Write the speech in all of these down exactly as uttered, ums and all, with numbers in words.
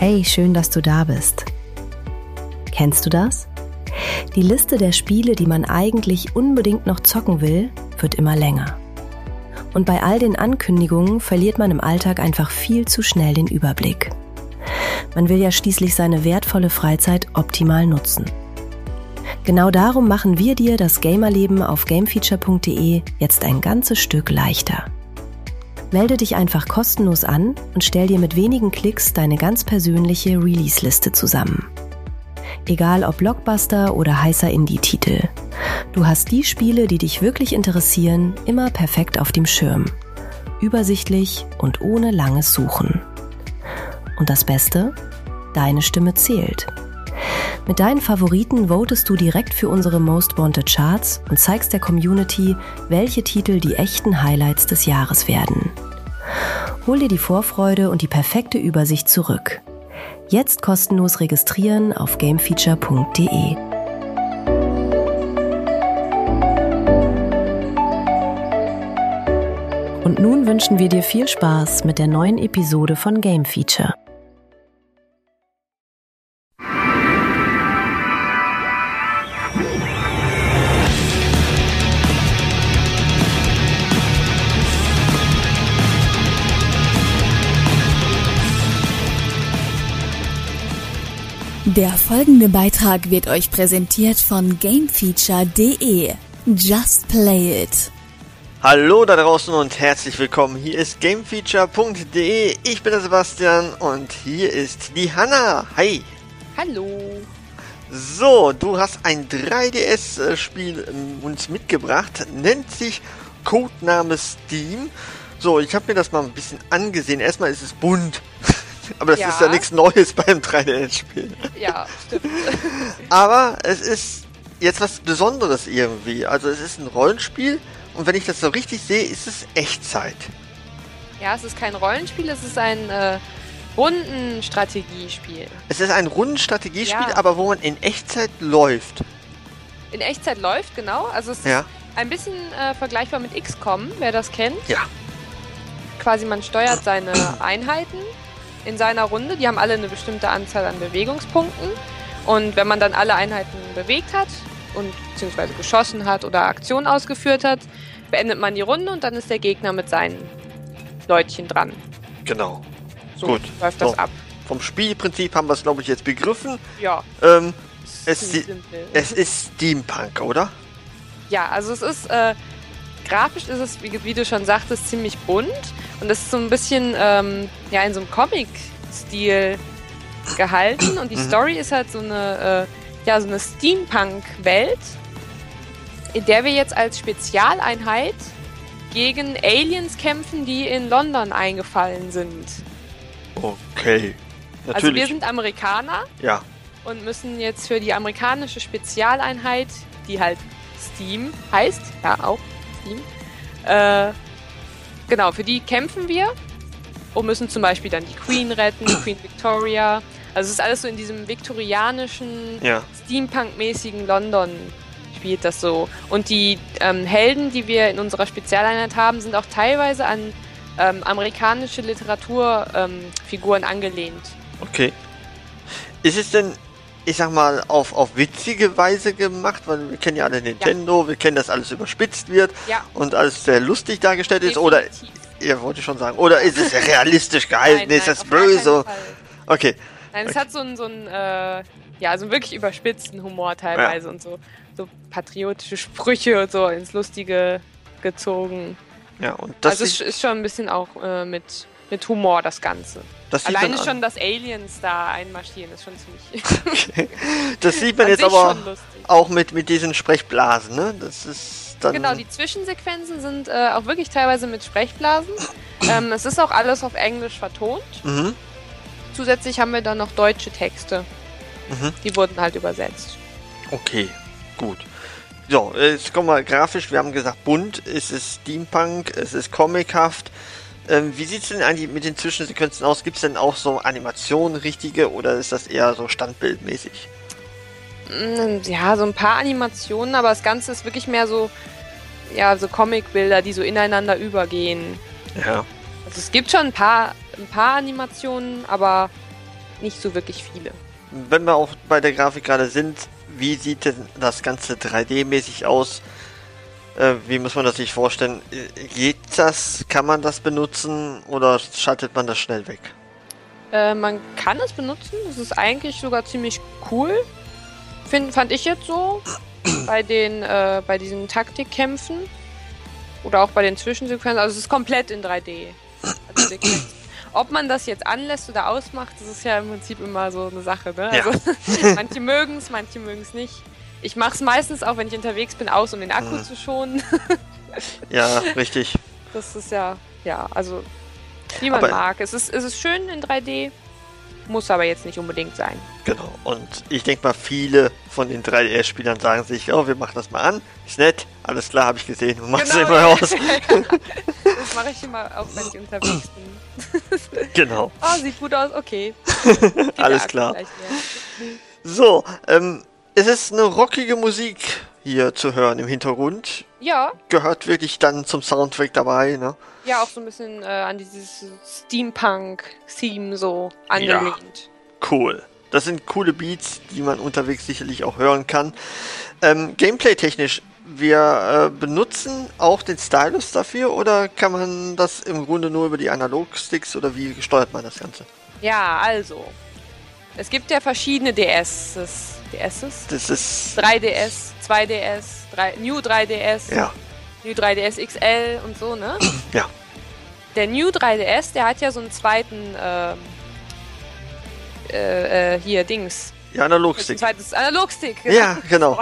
Hey, schön, dass du da bist. Kennst du das? Die Liste der Spiele, die man eigentlich unbedingt noch zocken will, wird immer länger. Und bei all den Ankündigungen verliert man im Alltag einfach viel zu schnell den Überblick. Man will ja schließlich seine wertvolle Freizeit optimal nutzen. Genau darum machen wir dir das Gamerleben auf gamefeature punkt de jetzt ein ganzes Stück leichter. Melde dich einfach kostenlos an und stell dir mit wenigen Klicks deine ganz persönliche Release-Liste zusammen. Egal ob Blockbuster oder heißer Indie-Titel. Du hast die Spiele, die dich wirklich interessieren, immer perfekt auf dem Schirm. Übersichtlich und ohne langes Suchen. Und das Beste? Deine Stimme zählt. Mit deinen Favoriten votest du direkt für unsere Most Wanted Charts und zeigst der Community, welche Titel die echten Highlights des Jahres werden. Hol dir die Vorfreude und die perfekte Übersicht zurück. Jetzt kostenlos registrieren auf gamefeature punkt de. Und nun wünschen wir dir viel Spaß mit der neuen Episode von Game Feature. Der folgende Beitrag wird euch präsentiert von gamefeature punkt de. Just play it. Hallo da draußen und herzlich willkommen. Hier ist gamefeature punkt de. Ich bin der Sebastian und hier ist die Hanna. Hi. Hallo. So, du hast ein drei D S-Spiel uns mitgebracht. Nennt sich Codename Steam. So, ich habe mir das mal ein bisschen angesehen. Erstmal ist es bunt. Aber das ja. ist ja nichts Neues beim drei D S-Spiel. Ja, stimmt. Aber es ist jetzt was Besonderes irgendwie. Also es ist ein Rollenspiel und wenn ich das so richtig sehe, ist es Echtzeit. Ja, es ist kein Rollenspiel, es ist ein äh, Rundenstrategiespiel. Es ist ein Rundenstrategiespiel, ja. aber wo man in Echtzeit läuft. In Echtzeit läuft, genau. Also es ja. ist ein bisschen äh, vergleichbar mit X COM, wer das kennt. Ja. Quasi man steuert seine Einheiten in seiner Runde. Die haben alle eine bestimmte Anzahl an Bewegungspunkten. Und wenn man dann alle Einheiten bewegt hat und beziehungsweise geschossen hat oder Aktionen ausgeführt hat, beendet man die Runde und dann ist der Gegner mit seinen Leutchen dran. Genau. So Gut. läuft das so. ab. Vom Spielprinzip haben wir es, glaube ich, jetzt begriffen. Ja. Ähm, es, si- simpel. es ist Steampunk, oder? Ja, also es ist, äh, grafisch ist es, wie, wie du schon sagtest, ziemlich bunt. Und das ist so ein bisschen, ähm, ja, in so einem Comic-Stil gehalten. Und die mhm. Story ist halt so eine, äh, ja, so eine Steampunk-Welt, in der wir jetzt als Spezialeinheit gegen Aliens kämpfen, die in London eingefallen sind. Okay. Natürlich. Also wir sind Amerikaner. Ja. Und müssen jetzt für die amerikanische Spezialeinheit, die halt Steam heißt, ja auch Steam, äh, genau, für die kämpfen wir und müssen zum Beispiel dann die Queen retten, Queen Victoria. Also es ist alles so in diesem viktorianischen, ja. Steampunk-mäßigen London spielt das so. Und die ähm, Helden, die wir in unserer Spezialeinheit haben, sind auch teilweise an ähm, amerikanische Literaturfiguren ähm, angelehnt. Okay. Ist es denn, ich sag mal, auf, auf witzige Weise gemacht? Weil wir kennen ja alle Nintendo, ja. wir kennen, dass alles überspitzt wird ja. und alles sehr lustig dargestellt ist. Definitiv. Oder, ihr wollt schon sagen, oder ist es realistisch gehalten? Nein, ist nein, das böse? Okay. Nein, es okay. hat so einen, so einen äh, ja, so einen wirklich überspitzten Humor teilweise ja. und so, so patriotische Sprüche und so ins Lustige gezogen. Ja, und das also es ist schon ein bisschen auch äh, mit, mit Humor das Ganze. Das Alleine schon, dass Aliens da einmarschieren, ist schon ziemlich... Okay. Das sieht man jetzt aber auch mit, mit diesen Sprechblasen, ne? Das ist dann... Genau, die Zwischensequenzen sind äh, auch wirklich teilweise mit Sprechblasen. ähm, es ist auch alles auf Englisch vertont. Mhm. Zusätzlich haben wir dann noch deutsche Texte. Mhm. Die wurden halt übersetzt. Okay, gut. So, jetzt kommen wir grafisch. Wir haben gesagt, bunt, es ist Steampunk, es ist comichaft. Ähm, wie sieht es denn eigentlich mit den Zwischensequenzen aus? Gibt es denn auch so Animationen, richtige, oder ist das eher so standbildmäßig? Ja, so ein paar Animationen, aber das Ganze ist wirklich mehr so, ja, so Comicbilder, die so ineinander übergehen. Ja. Also es gibt schon ein paar, ein paar Animationen, aber nicht so wirklich viele. Wenn wir auch bei der Grafik gerade sind, wie sieht denn das Ganze drei D-mäßig aus? Äh, wie muss man das sich vorstellen? Geht das? Kann man das benutzen oder schaltet man das schnell weg? Äh, man kann es benutzen. Es ist eigentlich sogar ziemlich cool. Find, fand ich jetzt so. bei den, äh, bei diesen Taktikkämpfen. Oder auch bei den Zwischensequenzen. Also es ist komplett in drei D. Also wirklich. Ob man das jetzt anlässt oder ausmacht, das ist ja im Prinzip immer so eine Sache, ne? Ja. Also, manche mögen es, manche mögen es nicht. Ich mache es meistens auch, wenn ich unterwegs bin, aus, um den Akku mhm. zu schonen. Ja, richtig. Das ist ja, ja, also wie man aber mag. Es ist, es ist schön in drei D, muss aber jetzt nicht unbedingt sein. Genau, und ich denke mal, viele von den drei D S-Spielern sagen sich, oh, wir machen das mal an, ist nett, alles klar, habe ich gesehen, und machst Genau, es immer ja. aus. Das mache ich immer, auch wenn ich unterwegs bin. Genau. Oh, sieht gut aus, okay. Alles klar. So, ähm, es ist eine rockige Musik hier zu hören im Hintergrund. Ja. Gehört wirklich dann zum Soundtrack dabei, ne? Ja, auch so ein bisschen äh, an dieses Steampunk-Theme so angelehnt. Ja, cool. Das sind coole Beats, die man unterwegs sicherlich auch hören kann. Ähm, Gameplay-technisch, wir äh, benutzen auch den Stylus dafür oder kann man das im Grunde nur über die Analog-Sticks oder wie steuert man das Ganze? Ja, also. Es gibt ja verschiedene D Ss. D Ss? Das ist... drei D S, zwei D S, drei, New drei D S, Ja. New drei D S X L und so, ne? Ja. Der New drei D S, der hat ja so einen zweiten, ähm, äh, äh, hier, Dings. Ja, Analog-Stick. Ein zweites Analogstick. Ja, genau.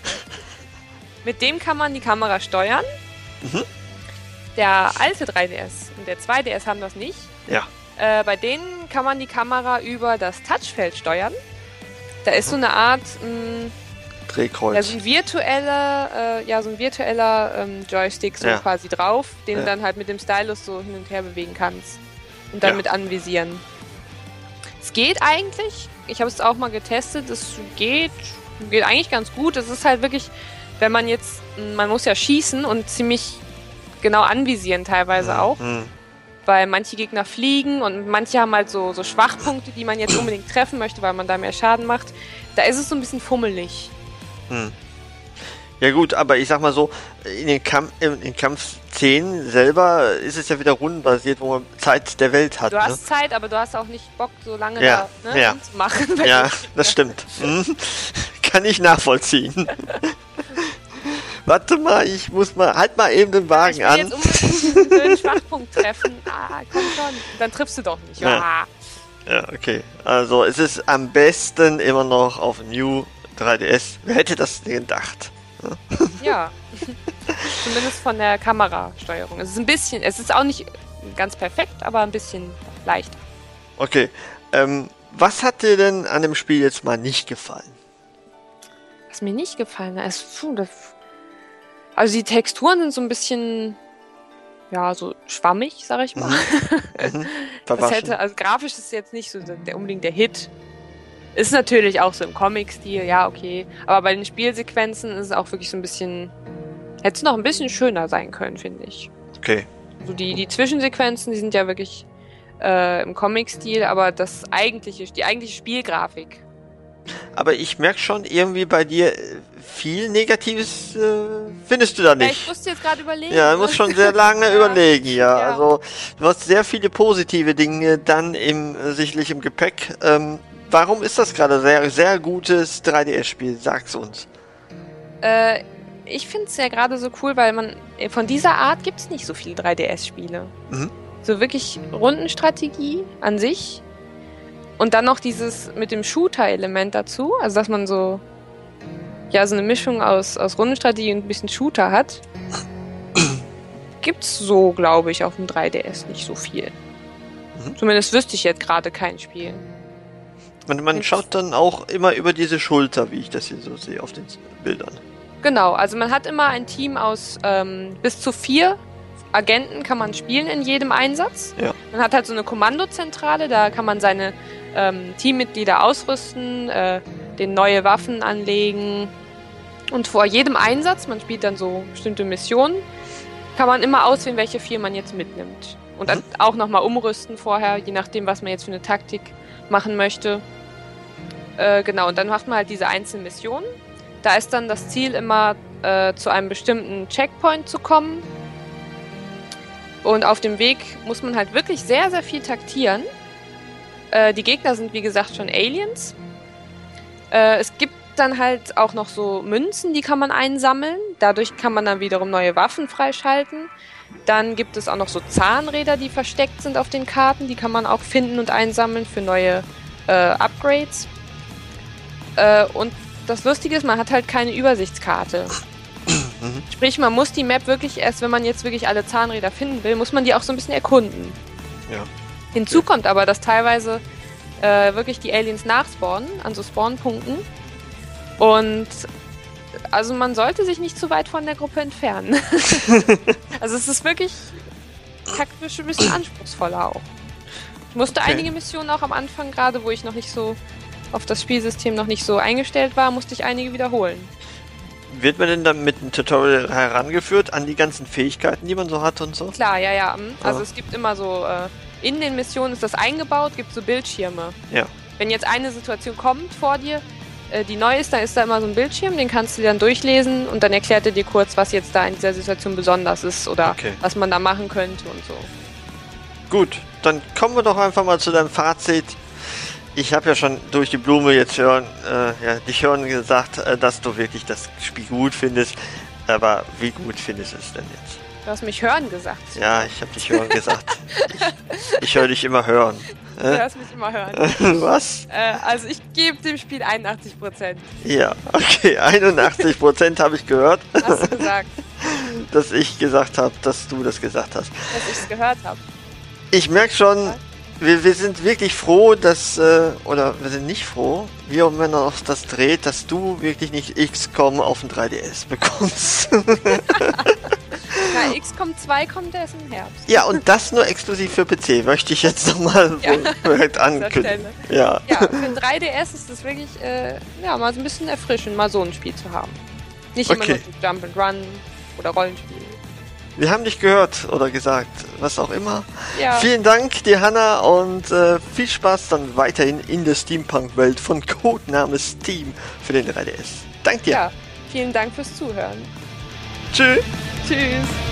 Mit dem kann man die Kamera steuern. Mhm. Der alte drei D S und der zwei D S haben das nicht. Ja. Äh, bei denen kann man die Kamera über das Touchfeld steuern. Da ist so eine Art, mh, Drehkreuz. da sind virtuelle, äh, ja, so ein virtueller ähm, Joystick so Ja. quasi drauf, den Ja. du dann halt mit dem Stylus so hin und her bewegen kannst. Und dann Ja. mit anvisieren. Es geht eigentlich. Ich habe es auch mal getestet. Es geht, geht eigentlich ganz gut. Es ist halt wirklich, wenn man jetzt, man muss ja schießen und ziemlich genau anvisieren teilweise Mhm. auch. Mhm. Weil manche Gegner fliegen und manche haben halt so, so Schwachpunkte, die man jetzt unbedingt treffen möchte, weil man da mehr Schaden macht. Da ist es so ein bisschen fummelig. Hm. Ja gut, aber ich sag mal so, in den, Kamp in den Kampfszenen selber ist es ja wieder rundenbasiert, wo man Zeit der Welt hat. Du Ne? hast Zeit, aber du hast auch nicht Bock, so lange Ja, da ne, ja. zu machen. Ja, das stimmt. Hm. Kann ich nachvollziehen. Warte mal, ich muss mal, halt mal eben den Ich Wagen will an. jetzt unbedingt so einen Schwachpunkt treffen. Ah, komm schon. Dann triffst du doch nicht. Ja. Ah. Ja, okay. Also es ist am besten immer noch auf New drei D S. Wer hätte das denn gedacht? Ja. Zumindest von der Kamerasteuerung. Es ist ein bisschen, es ist auch nicht ganz perfekt, aber ein bisschen leichter. Okay. Ähm, was hat dir denn an dem Spiel jetzt mal nicht gefallen? Was mir nicht gefallen hat, ist, puh, das, also die Texturen sind so ein bisschen, ja, so schwammig, sag ich mal. Mhm. Das Verwaschen. hätte, also grafisch ist jetzt nicht so der, der unbedingt der Hit. Ist natürlich auch so im Comic-Stil, ja, okay. Aber bei den Spielsequenzen ist es auch wirklich so ein bisschen, hätte es noch ein bisschen schöner sein können, finde ich. Okay. So die, die Zwischensequenzen, die sind ja wirklich äh, im Comic-Stil, aber das eigentliche, die eigentliche Spielgrafik. Aber ich merke schon irgendwie bei dir äh, viel Negatives äh, findest du da Ja, nicht. ich musste jetzt gerade überlegen. Ja, du musst schon sehr lange Ja. überlegen, ja. Ja. Also du hast sehr viele positive Dinge dann im äh, sicherlich im Gepäck. Ähm, warum ist das gerade sehr sehr gutes drei D S-Spiel? Sag's uns. Äh, ich finde es ja gerade so cool, weil man von dieser Art gibt es nicht so viele drei D S-Spiele. Mhm. So wirklich Rundenstrategie an sich und dann noch dieses mit dem Shooter-Element dazu, also dass man so ja so eine Mischung aus, aus Rundenstrategie und ein bisschen Shooter hat. Gibt's so, glaube ich, auf dem drei D S nicht so viel. Mhm. Zumindest wüsste ich jetzt gerade kein Spiel. Man, man schaut dann auch immer über diese Schulter, wie ich das hier so sehe auf den Bildern. Genau, also man hat immer ein Team aus ähm, bis zu vier Agenten kann man spielen in jedem Einsatz. Ja. Man hat halt so eine Kommandozentrale, da kann man seine ähm, Teammitglieder ausrüsten, äh, denen neue Waffen anlegen. Und vor jedem Einsatz, man spielt dann so bestimmte Missionen, kann man immer auswählen, welche vier man jetzt mitnimmt. Und dann auch nochmal umrüsten vorher, je nachdem, was man jetzt für eine Taktik machen möchte. Äh, genau, und dann macht man halt diese einzelnen Missionen. Da ist dann das Ziel immer, äh, zu einem bestimmten Checkpoint zu kommen. Und auf dem Weg muss man halt wirklich sehr, sehr viel taktieren. Äh, die Gegner sind, wie gesagt, schon Aliens. Äh, es gibt dann halt auch noch so Münzen, die kann man einsammeln. Dadurch kann man dann wiederum neue Waffen freischalten. Dann gibt es auch noch so Zahnräder, die versteckt sind auf den Karten. Die kann man auch finden und einsammeln für neue äh, Upgrades. Äh, und das Lustige ist, man hat halt keine Übersichtskarte. Mhm. Sprich, man muss die Map wirklich erst, wenn man jetzt wirklich alle Zahnräder finden will, muss man die auch so ein bisschen erkunden. Ja. Hinzu kommt aber, dass teilweise äh, wirklich die Aliens nachspawnen, an so Spawnpunkten. Und also man sollte sich nicht zu weit von der Gruppe entfernen. Also es ist wirklich taktisch ein bisschen anspruchsvoller auch. Ich musste okay. einige Missionen auch am Anfang, gerade wo ich noch nicht so auf das Spielsystem noch nicht so eingestellt war, musste ich einige wiederholen. Wird man denn dann mit einem Tutorial herangeführt an die ganzen Fähigkeiten, die man so hat und so? Klar, ja, ja. Also oh. es gibt immer so, äh, in den Missionen ist das eingebaut, gibt so Bildschirme. Ja. Wenn jetzt eine Situation kommt vor dir, äh, die neu ist, dann ist da immer so ein Bildschirm, den kannst du dann durchlesen und dann erklärt er dir kurz, was jetzt da in dieser Situation besonders ist oder okay. was man da machen könnte und so. Gut, dann kommen wir doch einfach mal zu deinem Fazit. Ich habe ja schon durch die Blume jetzt hören, äh, ja, dich hören gesagt, äh, dass du wirklich das Spiel gut findest. Aber wie gut findest du es denn jetzt? Du hast mich hören gesagt. Ja, ich habe dich hören gesagt. ich ich höre dich immer hören. Äh? Du hörst mich immer hören. Was? Äh, also ich gebe dem Spiel einundachtzig Prozent. Ja, okay, einundachtzig Prozent habe ich gehört. Hast du gesagt. Dass ich gesagt habe, dass du das gesagt hast. Dass ich es gehört habe. Ich merke schon... Wir, wir sind wirklich froh, dass, äh, oder wir sind nicht froh, wie auch immer noch das dreht, dass du wirklich nicht X COM auf dem drei D S bekommst. Na, X COM zwei kommt erst im Herbst. Ja, und das nur exklusiv für P C, möchte ich jetzt nochmal ja, direkt ankündigen. Ja. Ja, für den drei D S ist es wirklich, äh, ja, mal so ein bisschen erfrischend, mal so ein Spiel zu haben. Nicht immer okay. nur so Jump and Run oder Rollenspiel. Wir haben dich gehört oder gesagt, was auch immer. Ja. Vielen Dank dir, Hanna, und äh, viel Spaß dann weiterhin in der Steampunk-Welt von Codename Steam für den drei D S. Dank dir. Ja, vielen Dank fürs Zuhören. Tschüss. Tschüss.